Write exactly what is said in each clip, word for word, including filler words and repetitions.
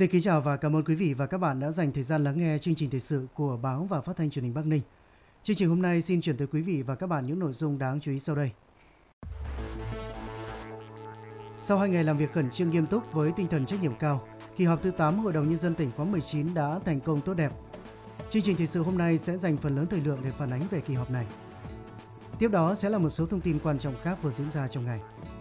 Xin kính chào và cảm ơn quý vị và các bạn đã dành thời gian lắng nghe chương trình thời sự của Báo và Phát thanh Truyền hình Bắc Ninh. Chương trình hôm nay xin chuyển tới quý vị và các bạn những nội dung đáng chú ý sau đây. Sau hai ngày làm việc khẩn trương nghiêm túc với tinh thần trách nhiệm cao, kỳ họp thứ tám Hội đồng Nhân dân tỉnh khóa mười chín đã thành công tốt đẹp. Chương trình thời sự hôm nay sẽ dành phần lớn thời lượng để phản ánh về kỳ họp này. Tiếp đó sẽ là một số thông tin quan trọng khác vừa diễn ra trong ngày.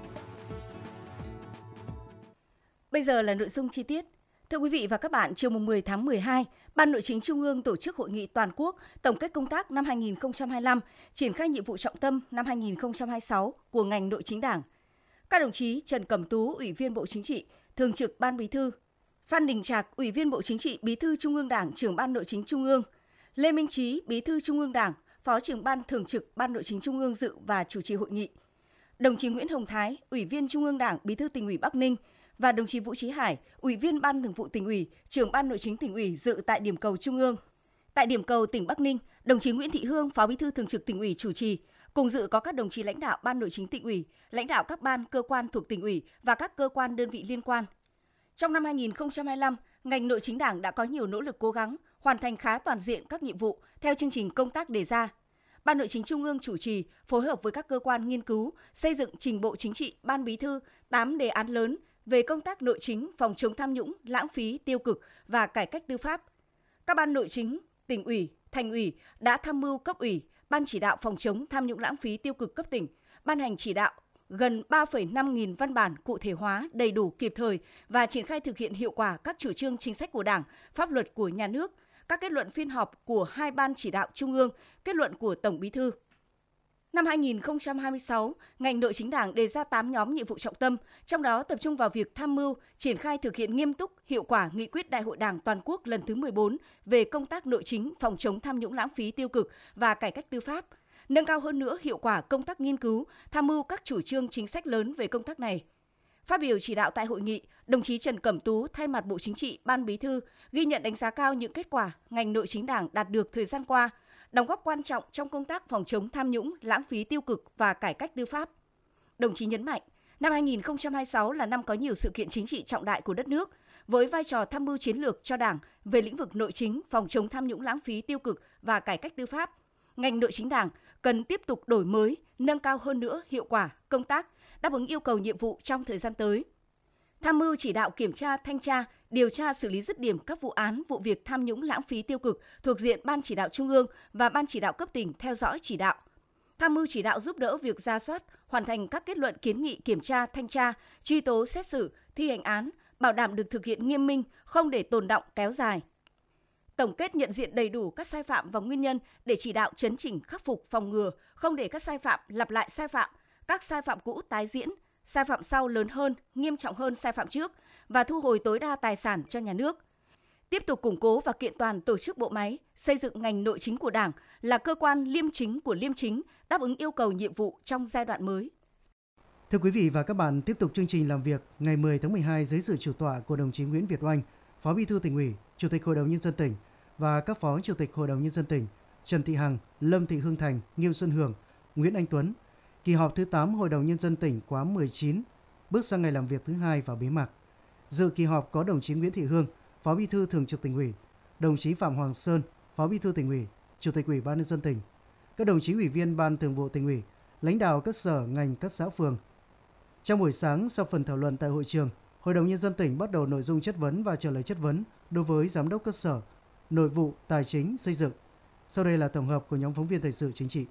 Bây giờ là nội dung chi tiết. Thưa quý vị và các bạn, chiều mười tháng mười hai, Ban Nội chính Trung ương tổ chức hội nghị toàn quốc tổng kết công tác năm hai nghìn không trăm hai mươi lăm, triển khai nhiệm vụ trọng tâm năm hai nghìn không trăm hai mươi sáu của ngành Nội chính Đảng. Các đồng chí Trần Cẩm Tú, Ủy viên Bộ Chính trị, Thường trực Ban Bí thư, Phan Đình Trạc, Ủy viên Bộ Chính trị, Bí thư Trung ương Đảng, Trưởng Ban Nội chính Trung ương, Lê Minh Trí, Bí thư Trung ương Đảng, Phó trưởng Ban Thường trực Ban Nội chính Trung ương dự và chủ trì hội nghị. Đồng chí Nguyễn Hồng Thái, Ủy viên Trung ương Đảng, Bí thư Tỉnh ủy Bắc Ninh và đồng chí Vũ Chí Hải, Ủy viên Ban Thường vụ Tỉnh ủy, Trưởng Ban Nội chính Tỉnh ủy dự tại điểm cầu Trung ương. Tại điểm cầu tỉnh Bắc Ninh, đồng chí Nguyễn Thị Hương, Phó Bí thư Thường trực Tỉnh ủy chủ trì. Cùng dự có các đồng chí lãnh đạo Ban Nội chính Tỉnh ủy, lãnh đạo các ban, cơ quan thuộc Tỉnh ủy và các cơ quan đơn vị liên quan. Trong năm hai nghìn không trăm hai mươi lăm, ngành Nội chính Đảng đã có nhiều nỗ lực cố gắng, hoàn thành khá toàn diện các nhiệm vụ theo chương trình công tác đề ra. Ban Nội chính Trung ương chủ trì, phối hợp với các cơ quan nghiên cứu, xây dựng trình Bộ Chính trị, Ban Bí thư tám đề án lớn về công tác nội chính, phòng chống tham nhũng, lãng phí, tiêu cực và cải cách tư pháp. Các ban nội chính, Tỉnh ủy, Thành ủy đã tham mưu cấp ủy, Ban chỉ đạo phòng chống tham nhũng lãng phí tiêu cực cấp tỉnh, ban hành chỉ đạo gần ba phẩy năm nghìn văn bản cụ thể hóa đầy đủ kịp thời và triển khai thực hiện hiệu quả các chủ trương chính sách của Đảng, pháp luật của nhà nước, các kết luận phiên họp của hai ban chỉ đạo Trung ương, kết luận của Tổng Bí thư. Năm hai nghìn không trăm hai mươi sáu, ngành Nội chính Đảng đề ra tám nhóm nhiệm vụ trọng tâm, trong đó tập trung vào việc tham mưu, triển khai thực hiện nghiêm túc, hiệu quả nghị quyết Đại hội Đảng toàn quốc lần thứ mười bốn về công tác nội chính, phòng chống tham nhũng lãng phí tiêu cực và cải cách tư pháp, nâng cao hơn nữa hiệu quả công tác nghiên cứu, tham mưu các chủ trương chính sách lớn về công tác này. Phát biểu chỉ đạo tại hội nghị, đồng chí Trần Cẩm Tú thay mặt Bộ Chính trị, Ban Bí thư ghi nhận đánh giá cao những kết quả ngành Nội chính Đảng đạt được thời gian qua, đóng góp quan trọng trong công tác phòng chống tham nhũng, lãng phí tiêu cực và cải cách tư pháp. Đồng chí nhấn mạnh, năm hai nghìn không trăm hai mươi sáu là năm có nhiều sự kiện chính trị trọng đại của đất nước, với vai trò tham mưu chiến lược cho Đảng về lĩnh vực nội chính, phòng chống tham nhũng lãng phí tiêu cực và cải cách tư pháp. Ngành Nội chính Đảng cần tiếp tục đổi mới, nâng cao hơn nữa hiệu quả công tác, đáp ứng yêu cầu nhiệm vụ trong thời gian tới. Tham mưu chỉ đạo kiểm tra, thanh tra, điều tra xử lý dứt điểm các vụ án, vụ việc tham nhũng lãng phí tiêu cực thuộc diện Ban chỉ đạo Trung ương và Ban chỉ đạo cấp tỉnh theo dõi chỉ đạo. Tham mưu chỉ đạo giúp đỡ việc rà soát, hoàn thành các kết luận kiến nghị kiểm tra, thanh tra, truy tố xét xử, thi hành án, bảo đảm được thực hiện nghiêm minh, không để tồn đọng kéo dài. Tổng kết nhận diện đầy đủ các sai phạm và nguyên nhân để chỉ đạo chấn chỉnh khắc phục phòng ngừa, không để các sai phạm lặp lại sai phạm, các sai phạm cũ tái diễn, sai phạm sau lớn hơn, nghiêm trọng hơn sai phạm trước và thu hồi tối đa tài sản cho nhà nước. Tiếp tục củng cố và kiện toàn tổ chức bộ máy, xây dựng ngành nội chính của Đảng là cơ quan liêm chính của liêm chính, đáp ứng yêu cầu nhiệm vụ trong giai đoạn mới. Thưa quý vị và các bạn, tiếp tục chương trình làm việc ngày mười tháng mười hai dưới sự chủ tọa của đồng chí Nguyễn Việt Oanh, Phó Bí thư Tỉnh ủy, Chủ tịch Hội đồng Nhân dân tỉnh và các Phó Chủ tịch Hội đồng Nhân dân tỉnh Trần Thị Hằng, Lâm Thị Hương Thành, Nghiêm Xuân Hưởng, Nguyễn Anh Tuấn. Kỳ họp thứ tám Hội đồng Nhân dân tỉnh khóa mười chín bước sang ngày làm việc thứ hai và bế mạc. Dự kỳ họp có đồng chí Nguyễn Thị Hương, Phó Bí thư Thường trực Tỉnh ủy, đồng chí Phạm Hoàng Sơn, Phó Bí thư Tỉnh ủy, Chủ tịch Ủy ban Nhân dân tỉnh, các đồng chí Ủy viên Ban Thường vụ Tỉnh ủy, lãnh đạo các sở, ngành, các xã phường. Trong buổi sáng, sau phần thảo luận tại hội trường, Hội đồng Nhân dân tỉnh bắt đầu nội dung chất vấn và trả lời chất vấn đối với Giám đốc các sở, Nội vụ, Tài chính, Xây dựng. Sau đây là tổng hợp của nhóm phóng viên thời sự chính trị.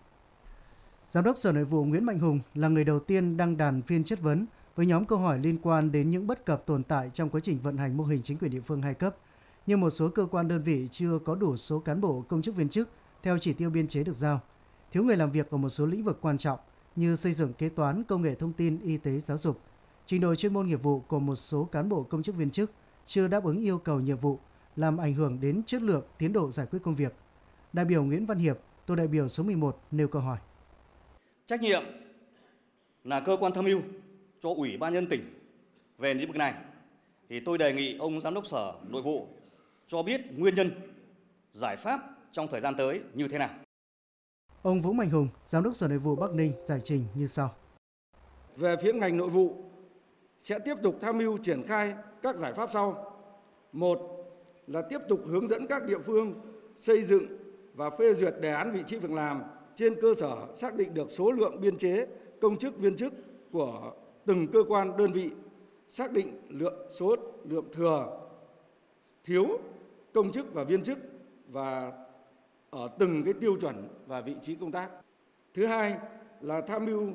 Giám đốc Sở Nội vụ Nguyễn Mạnh Hùng là người đầu tiên đăng đàn phiên chất vấn với nhóm câu hỏi liên quan đến những bất cập tồn tại trong quá trình vận hành mô hình chính quyền địa phương hai cấp, như một số cơ quan đơn vị chưa có đủ số cán bộ công chức viên chức theo chỉ tiêu biên chế được giao, thiếu người làm việc ở một số lĩnh vực quan trọng như xây dựng, kế toán, công nghệ thông tin, y tế, giáo dục, trình độ chuyên môn nghiệp vụ của một số cán bộ công chức viên chức chưa đáp ứng yêu cầu nhiệm vụ, làm ảnh hưởng đến chất lượng, tiến độ giải quyết công việc. Đại biểu Nguyễn Văn Hiệp, tổ đại biểu số mười một nêu câu hỏi. Trách nhiệm là cơ quan tham mưu cho Ủy ban Nhân dân tỉnh về lĩnh vực này, thì tôi đề nghị ông Giám đốc Sở Nội vụ cho biết nguyên nhân, giải pháp trong thời gian tới như thế nào. Ông Vũ Mạnh Hùng, Giám đốc Sở Nội vụ Bắc Ninh giải trình như sau. Về phía ngành nội vụ sẽ tiếp tục tham mưu triển khai các giải pháp sau. Một là tiếp tục hướng dẫn các địa phương xây dựng và phê duyệt đề án vị trí việc làm trên cơ sở xác định được số lượng biên chế, công chức, viên chức của từng cơ quan đơn vị, xác định lượng số lượng thừa, thiếu công chức và viên chức và ở từng cái tiêu chuẩn và vị trí công tác. Thứ hai là tham mưu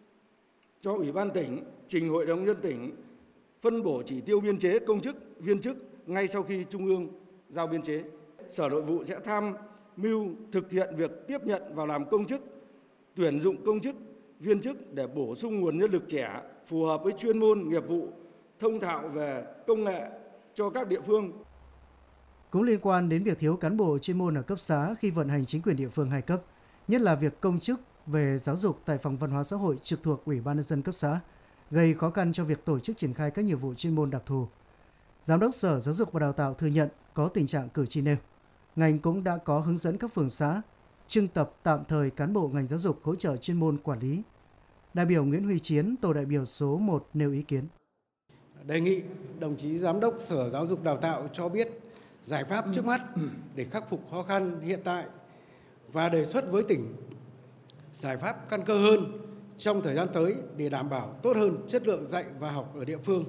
cho Ủy ban tỉnh trình Hội đồng nhân dân tỉnh phân bổ chỉ tiêu biên chế công chức, viên chức ngay sau khi Trung ương giao biên chế. Sở Nội vụ sẽ tham mưu thực hiện việc tiếp nhận vào làm công chức, tuyển dụng công chức, viên chức để bổ sung nguồn nhân lực trẻ phù hợp với chuyên môn, nghiệp vụ, thông thạo về công nghệ cho các địa phương. Cũng liên quan đến việc thiếu cán bộ chuyên môn ở cấp xã khi vận hành chính quyền địa phương hai cấp, nhất là việc công chức về giáo dục tại phòng văn hóa xã hội trực thuộc Ủy ban nhân dân cấp xã, gây khó khăn cho việc tổ chức triển khai các nhiệm vụ chuyên môn đặc thù. Giám đốc Sở Giáo dục và Đào tạo thừa nhận có tình trạng cử tri nêu. Ngành cũng đã có hướng dẫn các phường xã trưng tập tạm thời cán bộ ngành giáo dục hỗ trợ chuyên môn quản lý. Đại biểu Nguyễn Huy Chiến, tổ đại biểu số một nêu ý kiến. Đề nghị đồng chí Giám đốc Sở Giáo dục Đào tạo cho biết giải pháp trước mắt để khắc phục khó khăn hiện tại và đề xuất với tỉnh giải pháp căn cơ hơn trong thời gian tới để đảm bảo tốt hơn chất lượng dạy và học ở địa phương.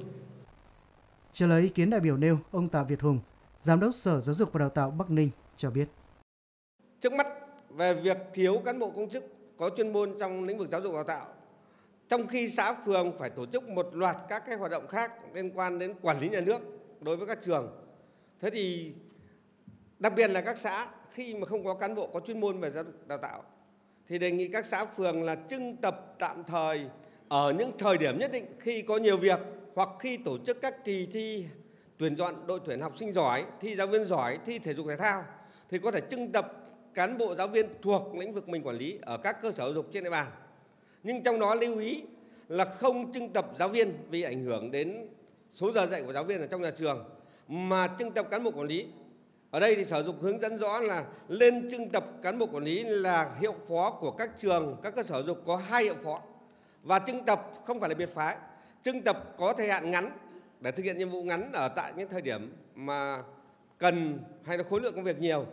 Trả lời ý kiến đại biểu nêu, ông Tạ Việt Hùng, Giám đốc Sở Giáo dục và Đào tạo Bắc Ninh cho biết. Trước mắt về việc thiếu cán bộ công chức có chuyên môn trong lĩnh vực giáo dục đào tạo, trong khi xã phường phải tổ chức một loạt các cái hoạt động khác liên quan đến quản lý nhà nước đối với các trường. Thế thì đặc biệt là các xã khi mà không có cán bộ có chuyên môn về giáo dục đào tạo thì đề nghị các xã phường là trưng tập tạm thời ở những thời điểm nhất định khi có nhiều việc hoặc khi tổ chức các kỳ thi tuyển chọn đội tuyển học sinh giỏi, thi giáo viên giỏi, thi thể dục thể thao thì có thể trưng tập cán bộ giáo viên thuộc lĩnh vực mình quản lý ở các cơ sở giáo dục trên địa bàn. Nhưng trong đó lưu ý là không trưng tập giáo viên vì ảnh hưởng đến số giờ dạy của giáo viên ở trong nhà trường, mà trưng tập cán bộ quản lý. Ở đây thì Sở Giáo dục hướng dẫn rõ là lên trưng tập cán bộ quản lý là hiệu phó của các trường, các cơ sở giáo dục có hai hiệu phó. Và trưng tập không phải là biệt phái, trưng tập có thời hạn ngắn để thực hiện nhiệm vụ ngắn ở tại những thời điểm mà cần hay là khối lượng công việc nhiều.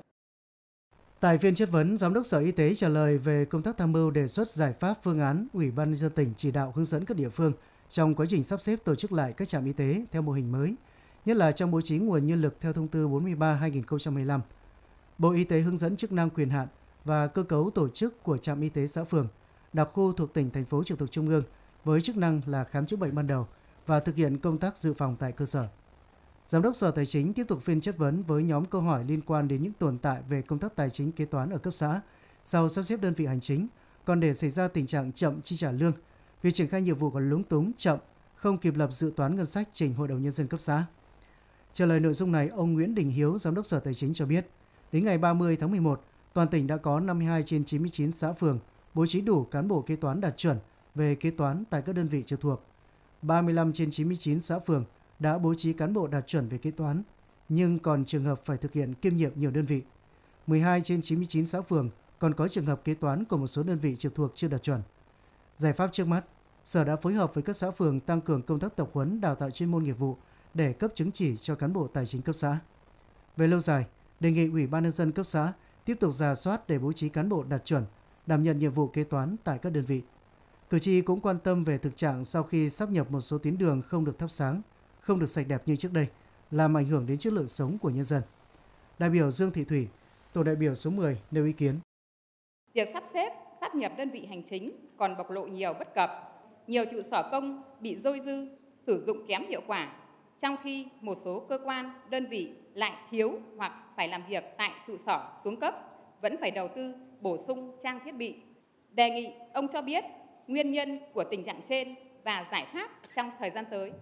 Tại phiên chất vấn, Giám đốc Sở Y tế trả lời về công tác tham mưu đề xuất giải pháp phương án Ủy ban nhân dân tỉnh chỉ đạo hướng dẫn các địa phương trong quá trình sắp xếp tổ chức lại các trạm y tế theo mô hình mới, nhất là trong bố trí nguồn nhân lực theo thông tư bốn mươi ba trên hai nghìn không trăm mười lăm. Bộ Y tế hướng dẫn chức năng, quyền hạn và cơ cấu tổ chức của trạm y tế xã phường, đặc khu thuộc tỉnh, thành phố trực thuộc Trung ương với chức năng là khám chữa bệnh ban đầu và thực hiện công tác dự phòng tại cơ sở. Giám đốc Sở Tài chính tiếp tục phiên chất vấn với nhóm câu hỏi liên quan đến những tồn tại về công tác tài chính kế toán ở cấp xã sau sắp xếp đơn vị hành chính, còn để xảy ra tình trạng chậm chi trả lương, việc triển khai nhiệm vụ còn lúng túng, chậm, không kịp lập dự toán ngân sách trình Hội đồng nhân dân cấp xã. Trả lời nội dung này, ông Nguyễn Đình Hiếu, Giám đốc Sở Tài chính cho biết, đến ngày ba mươi tháng mười một, toàn tỉnh đã có năm mươi hai trên chín mươi chín xã phường bố trí đủ cán bộ kế toán đạt chuẩn về kế toán tại các đơn vị trực thuộc. ba mươi lăm trên chín mươi chín xã phường đã bố trí cán bộ đạt chuẩn về kế toán, nhưng còn trường hợp phải thực hiện kiêm nhiệm nhiều đơn vị. mười hai trên chín mươi chín xã phường còn có trường hợp kế toán của một số đơn vị trực thuộc chưa đạt chuẩn. Giải pháp trước mắt, Sở đã phối hợp với các xã phường tăng cường công tác tập huấn, đào tạo chuyên môn nghiệp vụ để cấp chứng chỉ cho cán bộ tài chính cấp xã. Về lâu dài, đề nghị Ủy ban nhân dân cấp xã tiếp tục rà soát để bố trí cán bộ đạt chuẩn, đảm nhận nhiệm vụ kế toán tại các đơn vị. Cử tri cũng quan tâm về thực trạng sau khi sáp nhập một số tuyến đường không được thắp sáng, không được sạch đẹp như trước đây, làm ảnh hưởng đến chất lượng sống của nhân dân. Đại biểu Dương Thị Thủy, tổ đại biểu số mười nêu ý kiến. Việc sắp xếp, sáp nhập đơn vị hành chính còn bộc lộ nhiều bất cập. Nhiều trụ sở công bị dôi dư, sử dụng kém hiệu quả, trong khi một số cơ quan, đơn vị lại thiếu hoặc phải làm việc tại trụ sở xuống cấp, vẫn phải đầu tư bổ sung trang thiết bị. Đề nghị ông cho biết nguyên nhân của tình trạng trên và giải pháp trong thời gian tới.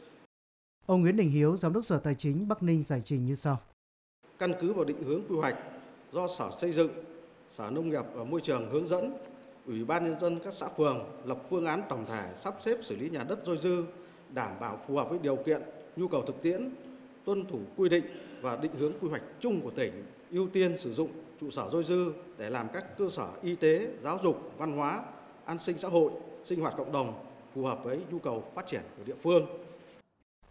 Ông Nguyễn Đình Hiếu, Giám đốc Sở Tài chính Bắc Ninh giải trình như sau. Căn cứ vào định hướng quy hoạch do Sở Xây dựng, Sở Nông nghiệp và Môi trường hướng dẫn, Ủy ban nhân dân các xã phường lập phương án tổng thể sắp xếp xử lý nhà đất dôi dư, đảm bảo phù hợp với điều kiện, nhu cầu thực tiễn, tuân thủ quy định và định hướng quy hoạch chung của tỉnh, ưu tiên sử dụng trụ sở dôi dư để làm các cơ sở y tế, giáo dục, văn hóa, an sinh xã hội, sinh hoạt cộng đồng phù hợp với nhu cầu phát triển của địa phương.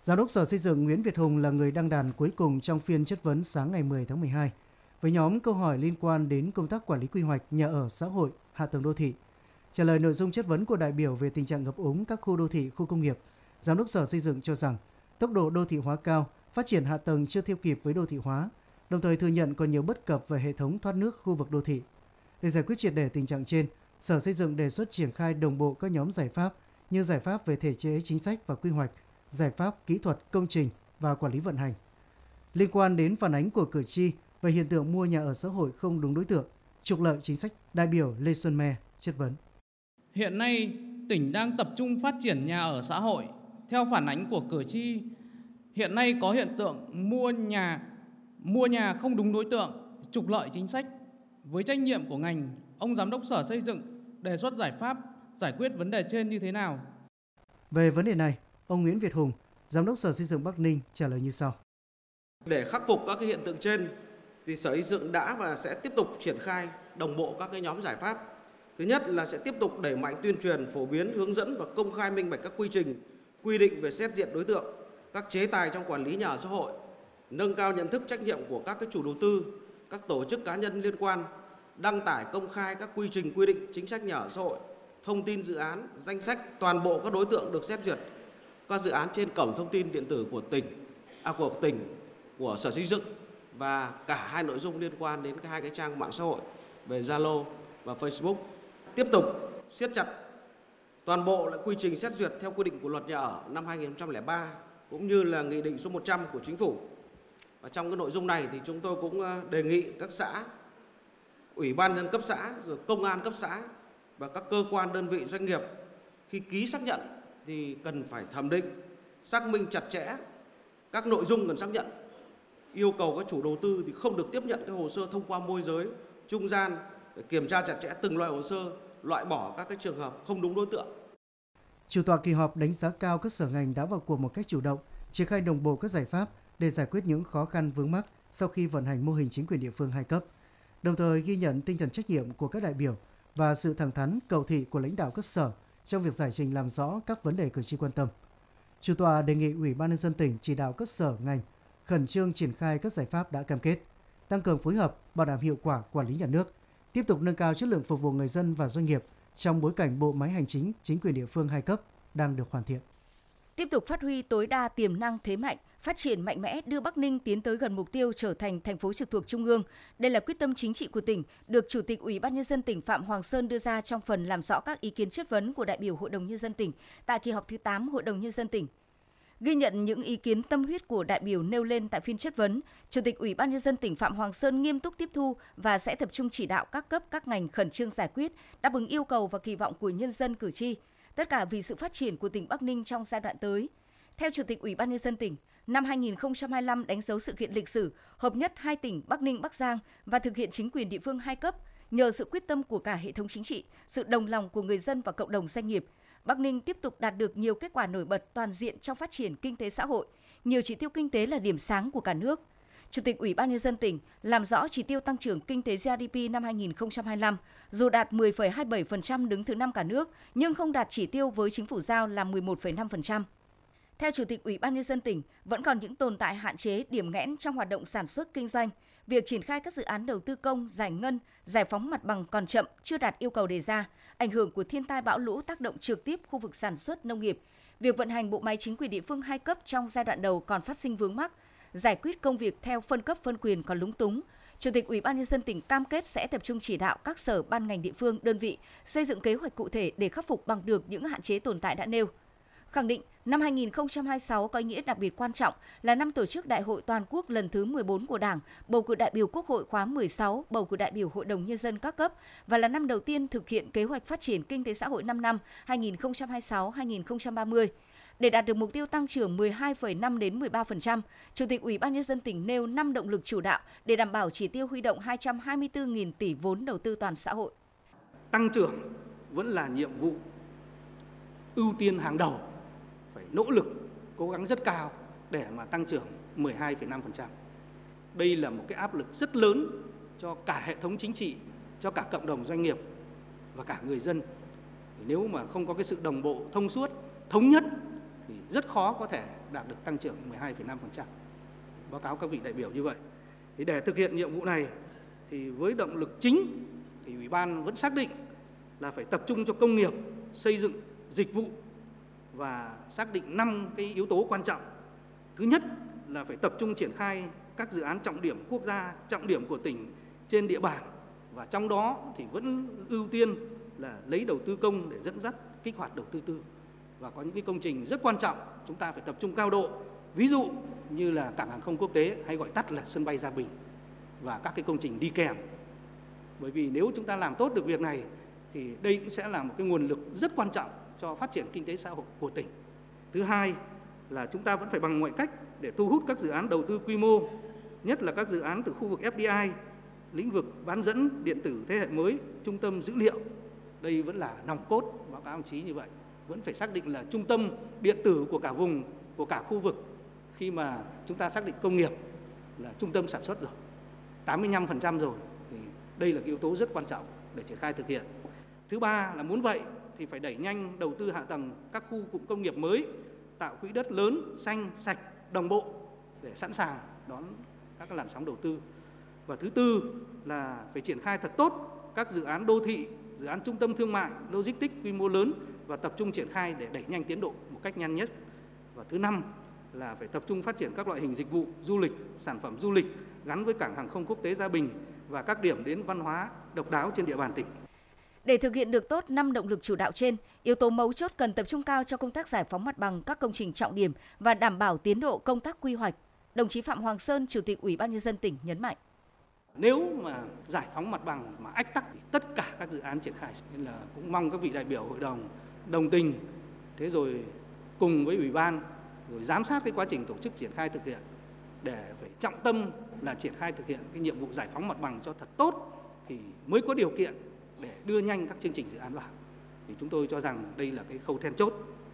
Giám đốc Sở Xây dựng Nguyễn Việt Hùng là người đăng đàn cuối cùng trong phiên chất vấn sáng ngày mười tháng mười hai, với nhóm câu hỏi liên quan đến công tác quản lý quy hoạch nhà ở xã hội, hạ tầng đô thị. Trả lời nội dung chất vấn của đại biểu về tình trạng ngập úng các khu đô thị, khu công nghiệp, Giám đốc Sở Xây dựng cho rằng tốc độ đô thị hóa cao, phát triển hạ tầng chưa theo kịp với đô thị hóa, đồng thời thừa nhận còn nhiều bất cập về hệ thống thoát nước khu vực đô thị. Để giải quyết triệt để tình trạng trên, Sở Xây dựng đề xuất triển khai đồng bộ các nhóm giải pháp như giải pháp về thể chế chính sách và quy hoạch, giải pháp kỹ thuật công trình và quản lý vận hành. Liên quan đến phản ánh của cử tri về hiện tượng mua nhà ở xã hội không đúng đối tượng, trục lợi chính sách, đại biểu Lê Xuân Me chất vấn. Hiện nay, tỉnh đang tập trung phát triển nhà ở xã hội. Theo phản ánh của cử tri, hiện nay có hiện tượng mua nhà mua nhà không đúng đối tượng, trục lợi chính sách. Với trách nhiệm của ngành, ông Giám đốc Sở Xây dựng đề xuất giải pháp giải quyết vấn đề trên như thế nào? Về vấn đề này, ông Nguyễn Việt Hùng, Giám đốc Sở Xây dựng Bắc Ninh trả lời như sau. Để khắc phục các cái hiện tượng trên, thì Sở Xây dựng đã và sẽ tiếp tục triển khai đồng bộ các cái nhóm giải pháp. Thứ nhất là sẽ tiếp tục đẩy mạnh tuyên truyền, phổ biến, hướng dẫn và công khai minh bạch các quy trình, quy định về xét duyệt đối tượng, các chế tài trong quản lý nhà ở xã hội, nâng cao nhận thức trách nhiệm của các cái chủ đầu tư, các tổ chức cá nhân liên quan, đăng tải công khai các quy trình quy định chính sách nhà ở xã hội, thông tin dự án, danh sách toàn bộ các đối tượng được xét duyệt các dự án trên cổng thông tin điện tử của tỉnh, à, của tỉnh, của Sở Xây dựng và cả hai nội dung liên quan đến hai cái trang mạng xã hội về Zalo và Facebook. Tiếp tục siết chặt toàn bộ lại quy trình xét duyệt theo quy định của Luật Nhà ở năm hai nghìn không trăm lẻ ba cũng như là Nghị định số một trăm của Chính phủ. Và trong cái nội dung này thì chúng tôi cũng đề nghị các xã, Ủy ban nhân dân cấp xã, rồi công an cấp xã và các cơ quan đơn vị doanh nghiệp khi ký xác nhận thì cần phải thẩm định, xác minh chặt chẽ các nội dung cần xác nhận, yêu cầu các chủ đầu tư thì không được tiếp nhận cái hồ sơ thông qua môi giới, trung gian, để kiểm tra chặt chẽ từng loại hồ sơ, loại bỏ các cái trường hợp không đúng đối tượng. Chủ tọa kỳ họp đánh giá cao các sở ngành đã vào cuộc một cách chủ động, triển khai đồng bộ các giải pháp để giải quyết những khó khăn vướng mắc sau khi vận hành mô hình chính quyền địa phương hai cấp. Đồng thời ghi nhận tinh thần trách nhiệm của các đại biểu và sự thẳng thắn, cầu thị của lãnh đạo các sở trong việc giải trình làm rõ các vấn đề cử tri quan tâm. Chủ tọa đề nghị Ủy ban nhân dân tỉnh chỉ đạo các sở ngành khẩn trương triển khai các giải pháp đã cam kết, tăng cường phối hợp, bảo đảm hiệu quả quản lý nhà nước, tiếp tục nâng cao chất lượng phục vụ người dân và doanh nghiệp trong bối cảnh bộ máy hành chính, chính quyền địa phương hai cấp đang được hoàn thiện. Tiếp tục phát huy tối đa tiềm năng thế mạnh, phát triển mạnh mẽ đưa Bắc Ninh tiến tới gần mục tiêu trở thành thành phố trực thuộc Trung ương. Đây là quyết tâm chính trị của tỉnh, được Chủ tịch Ủy ban nhân dân tỉnh Phạm Hoàng Sơn đưa ra trong phần làm rõ các ý kiến chất vấn của đại biểu Hội đồng nhân dân tỉnh tại kỳ họp thứ tám Hội đồng nhân dân tỉnh. Ghi nhận những ý kiến tâm huyết của đại biểu nêu lên tại phiên chất vấn, Chủ tịch Ủy ban nhân dân tỉnh Phạm Hoàng Sơn nghiêm túc tiếp thu và sẽ tập trung chỉ đạo các cấp các ngành khẩn trương giải quyết, đáp ứng yêu cầu và kỳ vọng của nhân dân cử tri, tất cả vì sự phát triển của tỉnh Bắc Ninh trong giai đoạn tới. Theo Chủ tịch Ủy ban nhân dân tỉnh, năm hai nghìn không trăm hai mươi lăm đánh dấu sự kiện lịch sử hợp nhất hai tỉnh Bắc Ninh, Bắc Giang và thực hiện chính quyền địa phương hai cấp. Nhờ sự quyết tâm của cả hệ thống chính trị, sự đồng lòng của người dân và cộng đồng doanh nghiệp, Bắc Ninh tiếp tục đạt được nhiều kết quả nổi bật toàn diện trong phát triển kinh tế xã hội, nhiều chỉ tiêu kinh tế là điểm sáng của cả nước. Chủ tịch Ủy ban nhân dân tỉnh làm rõ chỉ tiêu tăng trưởng kinh tế giê đê pê năm hai nghìn không trăm hai mươi lăm, dù đạt mười phẩy hai mươi bảy phần trăm đứng thứ năm cả nước, nhưng không đạt chỉ tiêu với chính phủ giao là mười một phẩy năm phần trăm. Theo Chủ tịch Ủy ban nhân dân tỉnh, vẫn còn những tồn tại hạn chế, điểm nghẽn trong hoạt động sản xuất kinh doanh. Việc triển khai các dự án đầu tư công, giải ngân, giải phóng mặt bằng còn chậm, chưa đạt yêu cầu đề ra. Ảnh hưởng của thiên tai bão lũ tác động trực tiếp khu vực sản xuất nông nghiệp. Việc vận hành bộ máy chính quyền địa phương hai cấp trong giai đoạn đầu còn phát sinh vướng mắc. Giải quyết công việc theo phân cấp phân quyền còn lúng túng. Chủ tịch Ủy ban nhân dân tỉnh cam kết sẽ tập trung chỉ đạo các sở ban ngành địa phương, đơn vị xây dựng kế hoạch cụ thể để khắc phục bằng được những hạn chế tồn tại đã nêu. Khẳng định năm hai nghìn không trăm hai mươi sáu có ý nghĩa đặc biệt quan trọng là năm tổ chức Đại hội Toàn quốc lần thứ mười bốn của Đảng, bầu cử đại biểu Quốc hội khóa mười sáu, bầu cử đại biểu Hội đồng Nhân dân các cấp và là năm đầu tiên thực hiện kế hoạch phát triển kinh tế xã hội năm năm hai nghìn không trăm hai mươi sáu đến hai nghìn không trăm ba mươi. Để đạt được mục tiêu tăng trưởng mười hai phẩy năm đến mười ba phần trăm, Chủ tịch Ủy ban nhân dân tỉnh nêu năm động lực chủ đạo để đảm bảo chỉ tiêu huy động hai trăm hai mươi tư nghìn tỷ vốn đầu tư toàn xã hội. Tăng trưởng vẫn là nhiệm vụ ưu tiên hàng đầu, phải nỗ lực, cố gắng rất cao để mà tăng trưởng mười hai phẩy năm phần trăm. Đây là một cái áp lực rất lớn cho cả hệ thống chính trị, cho cả cộng đồng doanh nghiệp và cả người dân. Nếu mà không có cái sự đồng bộ, thông suốt, thống nhất thì rất khó có thể đạt được tăng trưởng mười hai phẩy năm phần trăm. Báo cáo các vị đại biểu như vậy. Thì để thực hiện nhiệm vụ này thì với động lực chính thì Ủy ban vẫn xác định là phải tập trung cho công nghiệp, xây dựng, dịch vụ và xác định năm cái yếu tố quan trọng. Thứ nhất là phải tập trung triển khai các dự án trọng điểm quốc gia, trọng điểm của tỉnh trên địa bàn, và trong đó thì vẫn ưu tiên là lấy đầu tư công để dẫn dắt kích hoạt đầu tư tư. Và có những cái công trình rất quan trọng chúng ta phải tập trung cao độ, ví dụ như là cảng hàng không quốc tế hay gọi tắt là sân bay Gia Bình và các cái công trình đi kèm. Bởi vì nếu chúng ta làm tốt được việc này thì đây cũng sẽ là một cái nguồn lực rất quan trọng cho phát triển kinh tế xã hội của tỉnh. Thứ hai là chúng ta vẫn phải bằng mọi cách để thu hút các dự án đầu tư quy mô, nhất là các dự án từ khu vực ép đê i, lĩnh vực bán dẫn, điện tử thế hệ mới, trung tâm dữ liệu. Đây vẫn là nòng cốt, báo cáo đồng chí như vậy. Vẫn phải xác định là trung tâm điện tử của cả vùng, của cả khu vực, khi mà chúng ta xác định công nghiệp là trung tâm sản xuất rồi, tám mươi lăm phần trăm rồi, thì đây là cái yếu tố rất quan trọng để triển khai thực hiện. Thứ ba là muốn vậy thì phải đẩy nhanh đầu tư hạ tầng các khu cụm công nghiệp mới, tạo quỹ đất lớn, xanh, sạch, đồng bộ để sẵn sàng đón các làn sóng đầu tư. Và thứ tư là phải triển khai thật tốt các dự án đô thị, dự án trung tâm thương mại, logistics quy mô lớn và tập trung triển khai để đẩy nhanh tiến độ một cách nhanh nhất. Và thứ năm là phải tập trung phát triển các loại hình dịch vụ, du lịch, sản phẩm du lịch gắn với cảng hàng không quốc tế Gia Bình và các điểm đến văn hóa độc đáo trên địa bàn tỉnh. Để thực hiện được tốt năm động lực chủ đạo trên, yếu tố mấu chốt cần tập trung cao cho công tác giải phóng mặt bằng các công trình trọng điểm và đảm bảo tiến độ công tác quy hoạch. Đồng chí Phạm Hoàng Sơn, Chủ tịch Ủy ban Nhân dân tỉnh nhấn mạnh. Nếu mà giải phóng mặt bằng mà ách tắc thì tất cả các dự án triển khai, nên là cũng mong các vị đại biểu hội đồng đồng tình, thế rồi cùng với Ủy ban rồi giám sát cái quá trình tổ chức triển khai thực hiện, để phải trọng tâm là triển khai thực hiện cái nhiệm vụ giải phóng mặt bằng cho thật tốt thì mới có điều kiện để đưa nhanh các chương trình dự án vào. Thì chúng tôi cho rằng đây là cái khâu then chốt.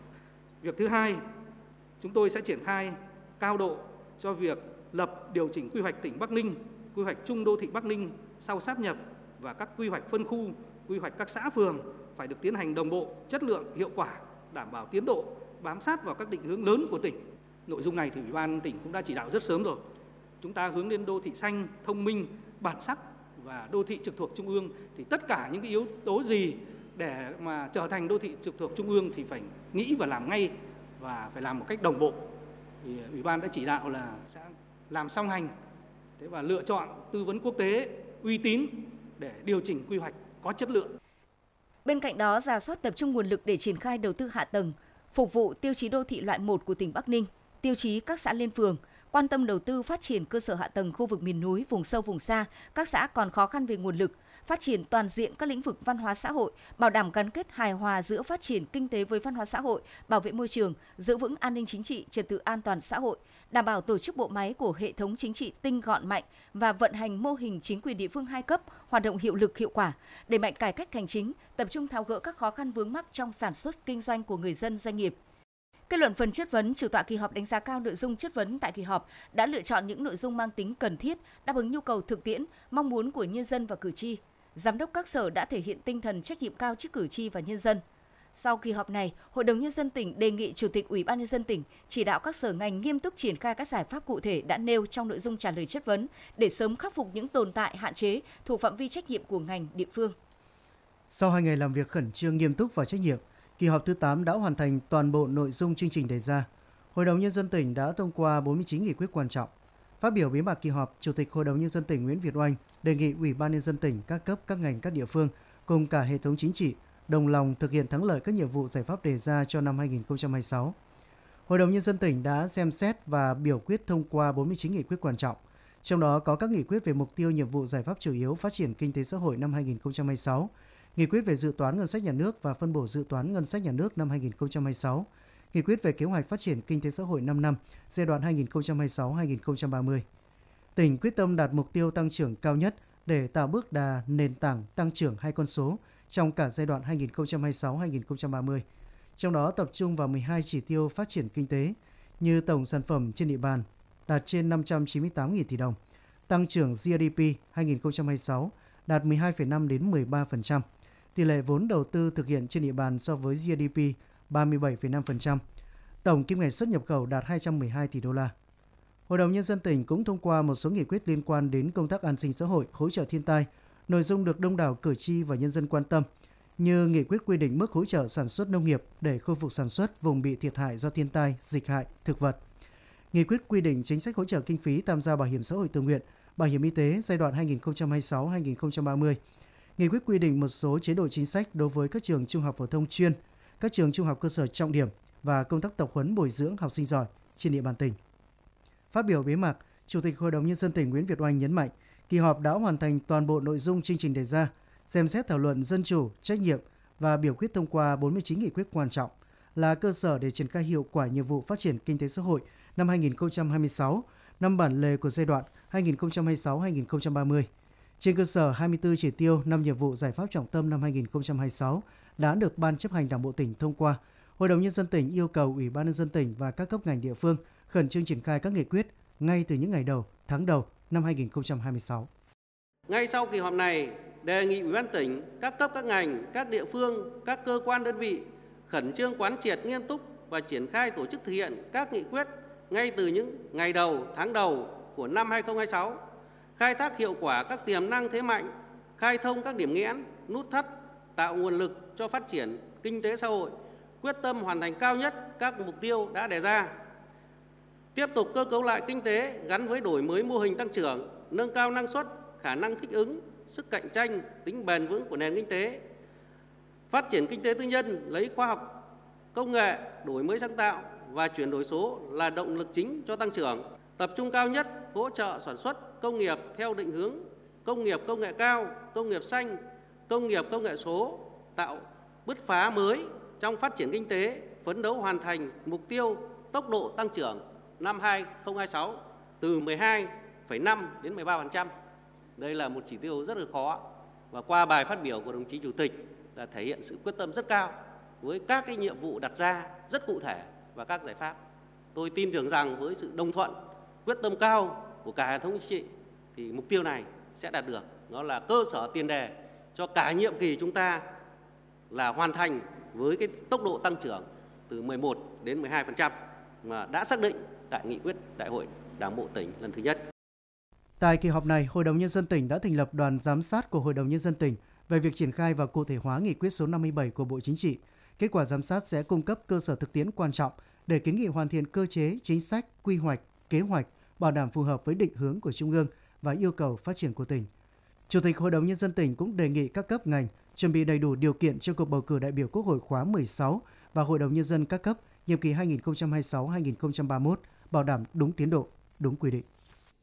Việc thứ hai, chúng tôi sẽ triển khai cao độ cho việc lập điều chỉnh quy hoạch tỉnh Bắc Ninh, quy hoạch chung đô thị Bắc Ninh sau sáp nhập và các quy hoạch phân khu, quy hoạch các xã phường phải được tiến hành đồng bộ, chất lượng, hiệu quả, đảm bảo tiến độ, bám sát vào các định hướng lớn của tỉnh. Nội dung này thì Ủy ban tỉnh cũng đã chỉ đạo rất sớm rồi. Chúng ta hướng đến đô thị xanh, thông minh, bản sắc và đô thị trực thuộc Trung ương, thì tất cả những cái yếu tố gì để mà trở thành đô thị trực thuộc Trung ương thì phải nghĩ và làm ngay và phải làm một cách đồng bộ. Thì Ủy ban đã chỉ đạo là sẽ làm song hành thế và lựa chọn tư vấn quốc tế uy tín để điều chỉnh quy hoạch có chất lượng. Bên cạnh đó, rà soát tập trung nguồn lực để triển khai đầu tư hạ tầng, phục vụ tiêu chí đô thị loại một của tỉnh Bắc Ninh, tiêu chí các xã liên phường, quan tâm đầu tư phát triển cơ sở hạ tầng khu vực miền núi, vùng sâu, vùng xa, các xã còn khó khăn về nguồn lực, phát triển toàn diện các lĩnh vực văn hóa xã hội, bảo đảm gắn kết hài hòa giữa phát triển kinh tế với văn hóa xã hội, bảo vệ môi trường, giữ vững an ninh chính trị, trật tự an toàn xã hội, đảm bảo tổ chức bộ máy của hệ thống chính trị tinh gọn mạnh và vận hành mô hình chính quyền địa phương hai cấp hoạt động hiệu lực hiệu quả, đẩy mạnh cải cách hành chính, tập trung tháo gỡ các khó khăn vướng mắc trong sản xuất kinh doanh của người dân, doanh nghiệp. Kết luận phần chất vấn, chủ tọa kỳ họp đánh giá cao nội dung chất vấn tại kỳ họp, đã lựa chọn những nội dung mang tính cần thiết, đáp ứng nhu cầu thực tiễn, mong muốn của nhân dân và cử tri. Giám đốc các sở đã thể hiện tinh thần trách nhiệm cao trước cử tri và nhân dân. Sau kỳ họp này, Hội đồng Nhân dân tỉnh đề nghị Chủ tịch Ủy ban Nhân dân tỉnh chỉ đạo các sở ngành nghiêm túc triển khai các giải pháp cụ thể đã nêu trong nội dung trả lời chất vấn để sớm khắc phục những tồn tại, hạn chế thuộc phạm vi trách nhiệm của ngành, địa phương. Sau hai ngày làm việc khẩn trương, nghiêm túc và trách nhiệm, kỳ họp thứ tám đã hoàn thành toàn bộ nội dung chương trình đề ra. Hội đồng Nhân dân tỉnh đã thông qua bốn mươi chín nghị quyết quan trọng. Phát biểu bế mạc kỳ họp, Chủ tịch Hội đồng Nhân dân tỉnh Nguyễn Việt Oanh đề nghị Ủy ban Nhân dân tỉnh, các cấp, các ngành, các địa phương cùng cả hệ thống chính trị đồng lòng thực hiện thắng lợi các nhiệm vụ giải pháp đề ra cho năm hai nghìn không trăm hai mươi sáu. Hội đồng Nhân dân tỉnh đã xem xét và biểu quyết thông qua bốn mươi chín nghị quyết quan trọng, trong đó có các nghị quyết về mục tiêu, nhiệm vụ, giải pháp chủ yếu phát triển kinh tế xã hội năm hai nghìn không trăm hai mươi sáu, nghị quyết về dự toán ngân sách nhà nước và phân bổ dự toán ngân sách nhà nước năm hai nghìn không trăm hai mươi sáu, nghị quyết về kế hoạch phát triển kinh tế xã hội năm năm giai đoạn hai nghìn không trăm hai mươi sáu đến hai nghìn không trăm ba mươi. Tỉnh quyết tâm đạt mục tiêu tăng trưởng cao nhất để tạo bước đà nền tảng tăng trưởng hai con số trong cả giai đoạn hai nghìn không trăm hai mươi sáu đến hai nghìn không trăm ba mươi. Trong đó tập trung vào mười hai chỉ tiêu phát triển kinh tế như tổng sản phẩm trên địa bàn đạt trên năm trăm chín mươi tám nghìn tỷ đồng, tăng trưởng giê đê pê hai nghìn không trăm hai mươi sáu đạt mười hai phẩy năm đến mười ba phần trăm, tỷ lệ vốn đầu tư thực hiện trên địa bàn so với giê đê pê ba mươi bảy phẩy năm phần trăm, Tổng kim ngạch xuất nhập khẩu đạt hai trăm mười hai tỷ đô la. Hội đồng Nhân dân tỉnh cũng thông qua một số nghị quyết liên quan đến công tác an sinh xã hội, hỗ trợ thiên tai, nội dung được đông đảo cử tri và nhân dân quan tâm, như nghị quyết quy định mức hỗ trợ sản xuất nông nghiệp để khôi phục sản xuất vùng bị thiệt hại do thiên tai, dịch hại, thực vật. Nghị quyết quy định chính sách hỗ trợ kinh phí tham gia bảo hiểm xã hội tự nguyện, bảo hiểm y tế giai đoạn hai nghìn không trăm hai mươi sáu đến hai nghìn không trăm ba mươi. Nghị quyết quy định một số chế độ chính sách đối với các trường trung học phổ thông chuyên, các trường trung học cơ sở trọng điểm và công tác tập huấn bồi dưỡng học sinh giỏi trên địa bàn tỉnh. Phát biểu bế mạc, Chủ tịch Hội đồng Nhân dân tỉnh Nguyễn Việt Oanh nhấn mạnh, kỳ họp đã hoàn thành toàn bộ nội dung chương trình đề ra, xem xét thảo luận dân chủ, trách nhiệm và biểu quyết thông qua bốn mươi chín nghị quyết quan trọng, là cơ sở để triển khai hiệu quả nhiệm vụ phát triển kinh tế xã hội năm hai nghìn không trăm hai mươi sáu, năm bản lề của giai đoạn hai nghìn không trăm hai mươi sáu đến hai nghìn không trăm ba mươi. Trên cơ sở hai mươi tư chỉ tiêu, năm nhiệm vụ giải pháp trọng tâm năm hai nghìn không trăm hai mươi sáu đã được Ban chấp hành Đảng bộ tỉnh thông qua, Hội đồng Nhân dân tỉnh yêu cầu Ủy ban Nhân dân tỉnh và các cấp ngành địa phương khẩn trương triển khai các nghị quyết ngay từ những ngày đầu, tháng đầu năm hai nghìn không trăm hai mươi sáu. Ngay sau kỳ họp này, đề nghị Ủy ban tỉnh, các cấp các ngành, các địa phương, các cơ quan đơn vị khẩn trương quán triệt nghiêm túc và triển khai tổ chức thực hiện các nghị quyết ngay từ những ngày đầu, tháng đầu của năm hai nghìn không trăm hai mươi sáu, khai thác hiệu quả các tiềm năng thế mạnh, khai thông các điểm nghẽn, nút thắt, tạo nguồn lực cho phát triển kinh tế xã hội, quyết tâm hoàn thành cao nhất các mục tiêu đã đề ra. Tiếp tục cơ cấu lại kinh tế gắn với đổi mới mô hình tăng trưởng, nâng cao năng suất, khả năng thích ứng, sức cạnh tranh, tính bền vững của nền kinh tế. Phát triển kinh tế tư nhân lấy khoa học, công nghệ, đổi mới sáng tạo và chuyển đổi số là động lực chính cho tăng trưởng. Tập trung cao nhất hỗ trợ sản xuất công nghiệp theo định hướng công nghiệp công nghệ cao, công nghiệp xanh, công nghiệp công nghệ số, tạo bứt phá mới trong phát triển kinh tế, phấn đấu hoàn thành mục tiêu tốc độ tăng trưởng năm hai nghìn không trăm hai mươi sáu từ mười hai phẩy năm đến mười ba phần trăm. Đây là một chỉ tiêu rất là khó, và qua bài phát biểu của đồng chí Chủ tịch là thể hiện sự quyết tâm rất cao với các cái nhiệm vụ đặt ra rất cụ thể và các giải pháp. Tôi tin tưởng rằng với sự đồng thuận, quyết tâm cao của cả hệ thống chính trị thì mục tiêu này sẽ đạt được. Nó là cơ sở tiền đề cho cả nhiệm kỳ chúng ta là hoàn thành với cái tốc độ tăng trưởng từ mười một đến mười hai phần trăm mà đã xác định tại nghị quyết Đại hội Đảng bộ tỉnh lần thứ nhất. Tại kỳ họp này, Hội đồng Nhân dân tỉnh đã thành lập đoàn giám sát của Hội đồng Nhân dân tỉnh về việc triển khai và cụ thể hóa nghị quyết số năm mươi bảy của Bộ Chính trị. Kết quả giám sát sẽ cung cấp cơ sở thực tiễn quan trọng để kiến nghị hoàn thiện cơ chế, chính sách, quy hoạch, kế hoạch, bảo đảm phù hợp với định hướng của Trung ương và yêu cầu phát triển của tỉnh. Chủ tịch Hội đồng Nhân dân tỉnh cũng đề nghị các cấp ngành chuẩn bị đầy đủ điều kiện cho cuộc bầu cử đại biểu Quốc hội khóa mười sáu và Hội đồng Nhân dân các cấp nhiệm kỳ hai nghìn không trăm hai mươi sáu đến hai nghìn không trăm ba mươi mốt, bảo đảm đúng tiến độ, đúng quy định.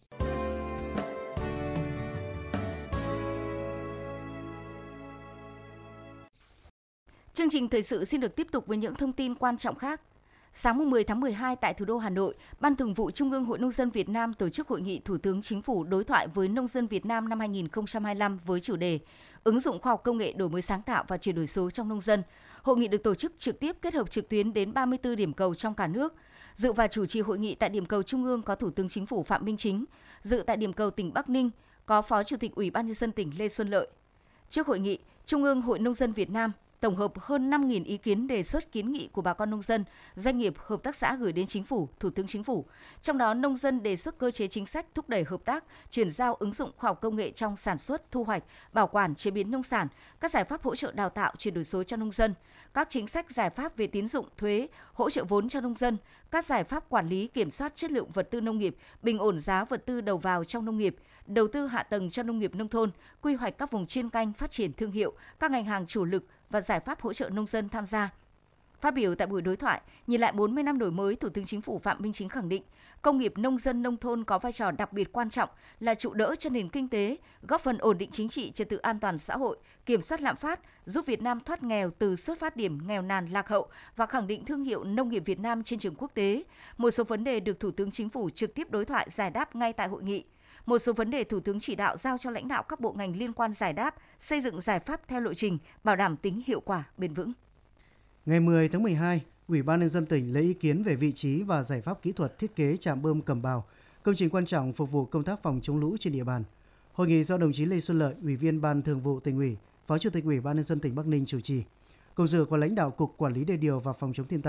Chương trình thời sự xin được tiếp tục với những thông tin quan trọng khác. Sáng mười tháng mười hai tại thủ đô Hà Nội, Ban Thường vụ Trung ương Hội Nông dân Việt Nam tổ chức hội nghị Thủ tướng Chính phủ đối thoại với nông dân Việt Nam năm hai nghìn không trăm hai mươi lăm với chủ đề ứng dụng khoa học công nghệ đổi mới sáng tạo và chuyển đổi số trong nông dân. Hội nghị được tổ chức trực tiếp kết hợp trực tuyến đến ba mươi tư điểm cầu trong cả nước. Dự và chủ trì hội nghị tại điểm cầu Trung ương có Thủ tướng Chính phủ Phạm Minh Chính, dự tại điểm cầu tỉnh Bắc Ninh có Phó Chủ tịch Ủy ban Nhân dân tỉnh Lê Xuân Lợi. Trước hội nghị, Trung ương Hội Nông dân Việt Nam tổng hợp hơn năm nghìn ý kiến đề xuất kiến nghị của bà con nông dân, doanh nghiệp, hợp tác xã gửi đến Chính phủ, Thủ tướng Chính phủ. Trong đó, nông dân đề xuất cơ chế chính sách thúc đẩy hợp tác, chuyển giao ứng dụng khoa học công nghệ trong sản xuất, thu hoạch, bảo quản, chế biến nông sản, các giải pháp hỗ trợ đào tạo, chuyển đổi số cho nông dân, các chính sách giải pháp về tín dụng, thuế, hỗ trợ vốn cho nông dân, các giải pháp quản lý, kiểm soát chất lượng vật tư nông nghiệp, bình ổn giá vật tư đầu vào trong nông nghiệp, đầu tư hạ tầng cho nông nghiệp nông thôn, quy hoạch các vùng chuyên canh, phát triển thương hiệu, các ngành hàng chủ lực và giải pháp hỗ trợ nông dân tham gia. Phát biểu tại buổi đối thoại, nhìn lại bốn mươi năm đổi mới, Thủ tướng Chính phủ Phạm Minh Chính khẳng định, công nghiệp nông dân nông thôn có vai trò đặc biệt quan trọng là trụ đỡ cho nền kinh tế, góp phần ổn định chính trị, trật tự an toàn xã hội, kiểm soát lạm phát, giúp Việt Nam thoát nghèo từ xuất phát điểm nghèo nàn lạc hậu và khẳng định thương hiệu nông nghiệp Việt Nam trên trường quốc tế. Một số vấn đề được Thủ tướng Chính phủ trực tiếp đối thoại giải đáp ngay tại hội nghị. Một số vấn đề Thủ tướng chỉ đạo giao cho lãnh đạo các bộ ngành liên quan giải đáp, xây dựng giải pháp theo lộ trình, bảo đảm tính hiệu quả, bền vững. Ngày mười tháng mười hai, Ủy ban Nhân dân tỉnh lấy ý kiến về vị trí và giải pháp kỹ thuật thiết kế trạm bơm Cẩm Bào, công trình quan trọng phục vụ công tác phòng chống lũ trên địa bàn. Hội nghị do đồng chí Lê Xuân Lợi, Ủy viên Ban Thường vụ Tỉnh ủy, Phó Chủ tịch Ủy ban Nhân dân tỉnh Bắc Ninh chủ trì. Cùng dự có lãnh đạo Cục Quản lý Đê điều và Phòng chống thiên tai,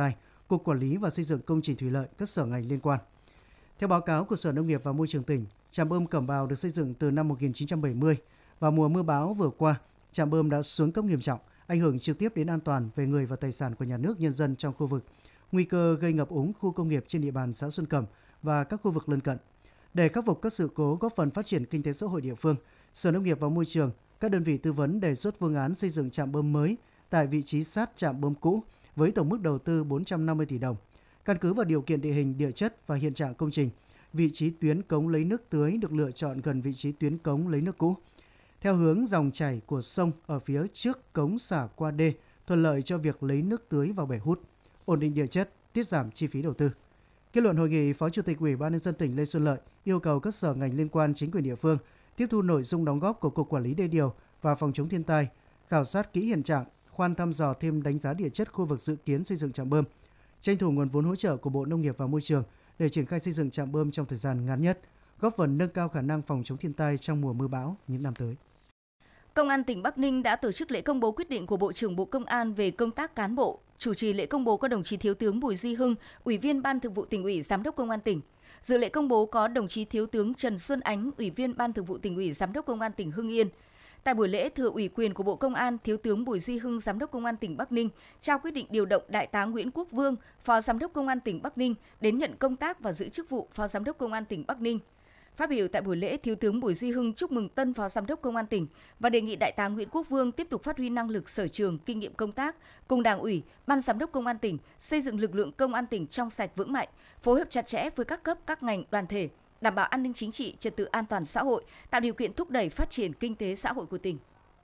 Cục Quản lý và Xây dựng Công trình Thủy lợi, các sở ngành liên quan. Theo báo cáo của Sở Nông nghiệp và Môi trường tỉnh, trạm bơm Cẩm Bào được xây dựng từ năm một nghìn chín trăm bảy mươi. Vào mùa mưa bão vừa qua, trạm bơm đã xuống cấp nghiêm trọng, ảnh hưởng trực tiếp đến an toàn về người và tài sản của nhà nước, nhân dân trong khu vực, nguy cơ gây ngập úng khu công nghiệp trên địa bàn xã Xuân Cẩm và các khu vực lân cận. Để khắc phục các sự cố, góp phần phát triển kinh tế xã hội địa phương, Sở Nông nghiệp và Môi trường, các đơn vị tư vấn đề xuất phương án xây dựng trạm bơm mới tại vị trí sát trạm bơm cũ với tổng mức đầu tư bốn trăm năm mươi tỷ đồng. Căn cứ vào điều kiện địa hình, địa chất và hiện trạng công trình, vị trí tuyến cống lấy nước tưới được lựa chọn gần vị trí tuyến cống lấy nước cũ, theo hướng dòng chảy của sông ở phía trước cống xả qua đê, thuận lợi cho việc lấy nước tưới vào bể hút, ổn định địa chất, tiết giảm chi phí đầu tư. Kết luận hội nghị, Phó Chủ tịch Ủy ban nhân dân tỉnh Lê Xuân Lợi yêu cầu các sở ngành liên quan, chính quyền địa phương tiếp thu nội dung đóng góp của Cục Quản lý đê điều và Phòng chống thiên tai, khảo sát kỹ hiện trạng, khoan thăm dò thêm đánh giá địa chất khu vực dự kiến xây dựng trạm bơm, tranh thủ nguồn vốn hỗ trợ của Bộ Nông nghiệp và Môi trường để triển khai xây dựng trạm bơm trong thời gian ngắn nhất, góp phần nâng cao khả năng phòng chống thiên tai trong mùa mưa bão những năm tới. Công an tỉnh Bắc Ninh đã tổ chức lễ công bố quyết định của Bộ trưởng Bộ Công an về công tác cán bộ. Chủ trì lễ công bố có đồng chí Thiếu tướng Bùi Duy Hưng, Ủy viên Ban Thường vụ Tỉnh ủy, Giám đốc Công an tỉnh. Dự lễ công bố có đồng chí Thiếu tướng Trần Xuân Ánh, Ủy viên Ban Thường vụ Tỉnh ủy, Giám đốc Công an tỉnh Hưng Yên. Tại buổi lễ, thừa ủy quyền của Bộ Công an, Thiếu tướng Bùi Duy Hưng, Giám đốc Công an tỉnh Bắc Ninh trao quyết định điều động Đại tá Nguyễn Quốc Vương, Phó Giám đốc Công an tỉnh Bắc Ninh đến nhận công tác và giữ chức vụ Phó Giám đốc Công an tỉnh Bắc Ninh. Phát biểu tại buổi lễ, Thiếu tướng Bùi Duy Hưng chúc mừng tân Phó Giám đốc Công an tỉnh và đề nghị Đại tá Nguyễn Quốc Vương tiếp tục phát huy năng lực, sở trường, kinh nghiệm công tác, cùng Đảng ủy, Ban Giám đốc Công an tỉnh xây dựng lực lượng Công an tỉnh trong sạch vững mạnh, phối hợp chặt chẽ với các cấp, các ngành, đoàn thể, đảm bảo an ninh chính trị, trật tự an toàn xã hội, tạo điều kiện thúc đẩy phát triển kinh tế xã hội của tỉnh.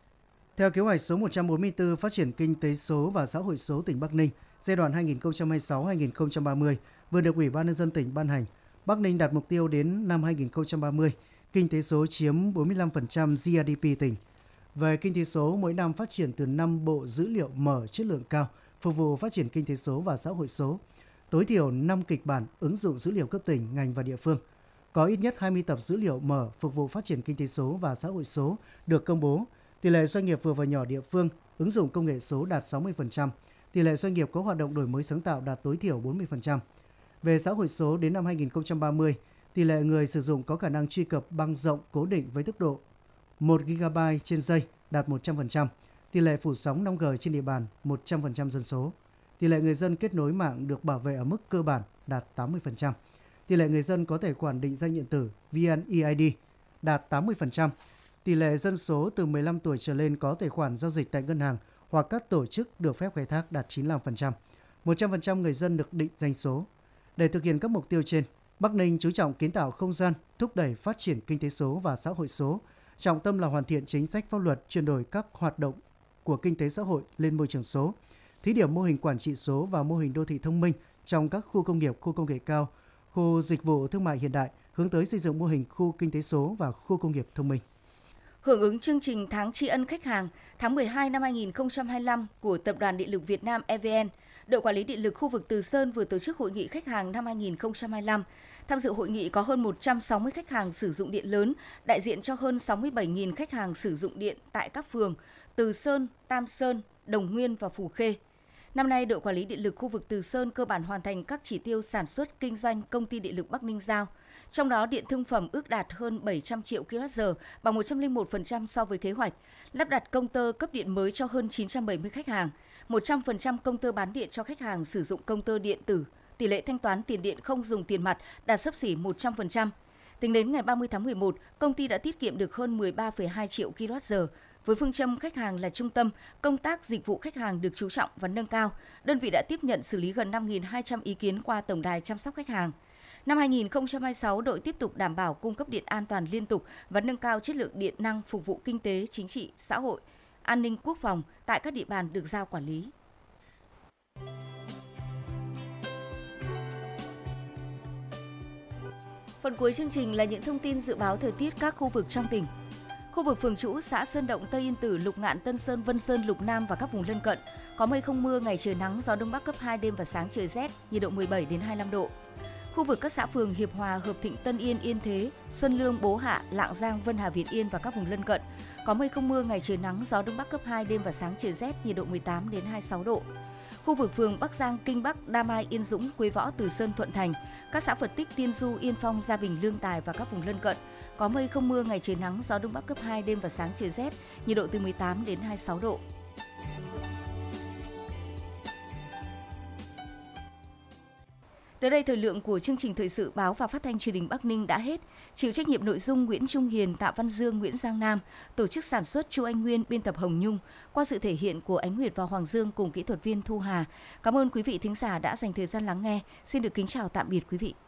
Theo kế hoạch số một trăm bốn mươi tư phát triển kinh tế số và xã hội số tỉnh Bắc Ninh giai đoạn hai nghìn không trăm hai mươi sáu đến hai nghìn không trăm ba mươi vừa được Ủy ban nhân dân tỉnh ban hành, Bắc Ninh đặt mục tiêu đến năm hai nghìn không trăm ba mươi, kinh tế số chiếm bốn mươi lăm phần trăm giê đê pê tỉnh. Về kinh tế số, mỗi năm phát triển từ năm bộ dữ liệu mở chất lượng cao, phục vụ phát triển kinh tế số và xã hội số. Tối thiểu năm kịch bản ứng dụng dữ liệu cấp tỉnh, ngành và địa phương. Có ít nhất hai mươi tập dữ liệu mở phục vụ phát triển kinh tế số và xã hội số được công bố. Tỷ lệ doanh nghiệp vừa và nhỏ địa phương ứng dụng công nghệ số đạt sáu mươi phần trăm. Tỷ lệ doanh nghiệp có hoạt động đổi mới sáng tạo đạt tối thiểu bốn mươi phần trăm. Về xã hội số, đến năm hai nghìn không trăm ba mươi, tỷ lệ người sử dụng có khả năng truy cập băng rộng cố định với tốc độ một gi ga bai trên giây đạt một trăm phần trăm. Tỷ lệ phủ sóng năm G trên địa bàn một trăm phần trăm dân số. Tỷ lệ người dân kết nối mạng được bảo vệ ở mức cơ bản đạt tám mươi phần trăm. Tỷ lệ người dân có tài khoản định danh điện tử vê en e i đê đạt tám mươi phần trăm. Tỷ lệ dân số từ mười lăm tuổi trở lên có tài khoản giao dịch tại ngân hàng hoặc các tổ chức được phép khai thác đạt chín mươi lăm phần trăm. một trăm phần trăm người dân được định danh số. Để thực hiện các mục tiêu trên, Bắc Ninh chú trọng kiến tạo không gian, thúc đẩy phát triển kinh tế số và xã hội số. Trọng tâm là hoàn thiện chính sách pháp luật, chuyển đổi các hoạt động của kinh tế xã hội lên môi trường số. Thí điểm mô hình quản trị số và mô hình đô thị thông minh trong các khu công nghiệp, khu công nghệ cao, khu dịch vụ thương mại hiện đại, hướng tới xây dựng mô hình khu kinh tế số và khu công nghiệp thông minh. Hưởng ứng chương trình tháng tri ân khách hàng tháng mười hai năm hai nghìn không trăm hai mươi lăm của Tập đoàn Điện lực Việt Nam e vê en, Đội Quản lý Điện lực khu vực Từ Sơn vừa tổ chức hội nghị khách hàng năm hai nghìn không trăm hai mươi lăm. Tham dự hội nghị có hơn một trăm sáu mươi khách hàng sử dụng điện lớn, đại diện cho hơn sáu mươi bảy nghìn khách hàng sử dụng điện tại các phường Từ Sơn, Tam Sơn, Đồng Nguyên và Phù Khê. Năm nay, Đội Quản lý Điện lực khu vực Từ Sơn cơ bản hoàn thành các chỉ tiêu sản xuất kinh doanh Công ty Điện lực Bắc Ninh giao. Trong đó, điện thương phẩm ước đạt hơn bảy trăm triệu ki lô oát giờ, bằng một trăm lẻ một phần trăm so với kế hoạch. Lắp đặt công tơ cấp điện mới cho hơn chín trăm bảy mươi khách hàng. một trăm phần trăm công tơ bán điện cho khách hàng sử dụng công tơ điện tử. Tỷ lệ thanh toán tiền điện không dùng tiền mặt đạt xấp xỉ một trăm phần trăm. Tính đến ngày ba mươi tháng mười một, công ty đã tiết kiệm được hơn mười ba phẩy hai triệu ki lô oát giờ. Với phương châm khách hàng là trung tâm, công tác dịch vụ khách hàng được chú trọng và nâng cao. Đơn vị đã tiếp nhận xử lý gần năm nghìn hai trăm ý kiến qua tổng đài chăm sóc khách hàng. Năm hai nghìn không trăm hai mươi sáu, đội tiếp tục đảm bảo cung cấp điện an toàn liên tục và nâng cao chất lượng điện năng phục vụ kinh tế, chính trị, xã hội, an ninh quốc phòng tại các địa bàn được giao quản lý. Phần cuối chương trình là những thông tin dự báo thời tiết các khu vực trong tỉnh. Khu vực Phường Trũ, xã Sơn Động, Tây Yên Tử, Lục Ngạn, Tân Sơn, Vân Sơn, Lục Nam và các vùng lân cận có mây không mưa, ngày trời nắng, gió đông bắc cấp hai, đêm và sáng trời rét, nhiệt độ mười bảy đến hai mươi lăm độ. Khu vực các xã phường Hiệp Hòa, Hợp Thịnh, Tân Yên, Yên Thế, Xuân Lương, Bố Hạ, Lạng Giang, Vân Hà, Việt Yên và các vùng lân cận có mây không mưa, ngày trời nắng, gió đông bắc cấp hai, đêm và sáng trời rét, nhiệt độ mười tám đến hai mươi sáu độ. khu vực phường Bắc Giang, Kinh Bắc, Đa Mai, Yên Dũng, Quế Võ, Từ Sơn, Thuận Thành, các xã Phật Tích, Tiên Du, Yên Phong, Gia Bình, Lương Tài và các vùng lân cận. Có mây không mưa, ngày trời nắng, gió đông bắc cấp hai, đêm và sáng trời rét, nhiệt độ từ mười tám đến hai mươi sáu độ. Tới đây thời lượng của chương trình thời sự báo và phát thanh truyền hình Bắc Ninh đã hết. Chịu trách nhiệm nội dung Nguyễn Trung Hiền, Tạ Văn Dương, Nguyễn Giang Nam, tổ chức sản xuất Chu Anh Nguyên, biên tập Hồng Nhung, qua sự thể hiện của Ánh Nguyệt và Hoàng Dương cùng kỹ thuật viên Thu Hà. Cảm ơn quý vị thính giả đã dành thời gian lắng nghe. Xin được kính chào tạm biệt quý vị.